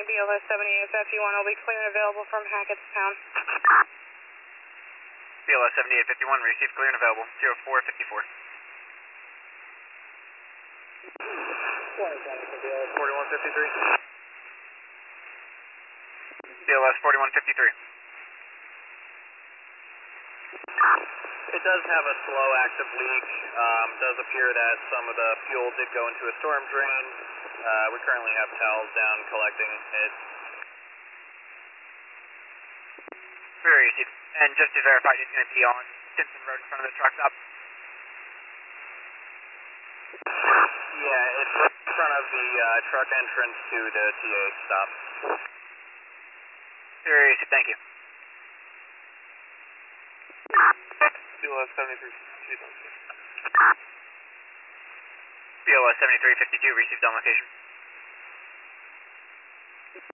BLS 7851 will be clear and available from Hackettstown. BLS 7851, received clear and available, 0454. 4153. BLS 4153. It does have a slow active leak. Does appear that some of the fuel did go into a storm drain. We currently have towels down collecting it. Very received. And just to verify, it's going to be on Stinson Road in front of the truck stop? Yeah, it's right in front of the truck entrance to the TA stop. Very received, thank you. BLS 73. BLS 7352, received on location.